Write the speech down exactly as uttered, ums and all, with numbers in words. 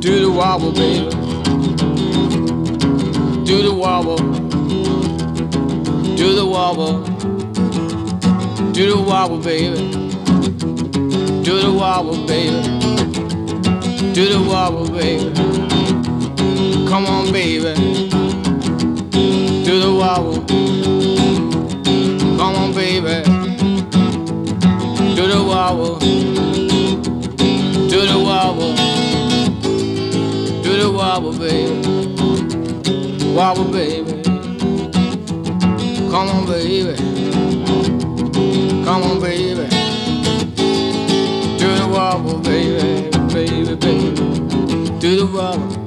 Do the wobble, baby. Do the wobble. Do the wobble. Do the wobble, baby. Do the wobble, baby. Do the wobble, baby. Come on, baby. Do the wobble. Come on, baby. Do the wobble. Do the wobble. Do the wobble, baby. Wobble, baby. Come on, baby. Come on, baby. Do the wobble, baby, baby, baby. Do the wobble.